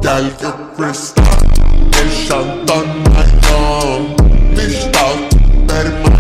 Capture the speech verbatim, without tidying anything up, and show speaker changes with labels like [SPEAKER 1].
[SPEAKER 1] Girl, get freestyle. Ella done my young. Nicht out, better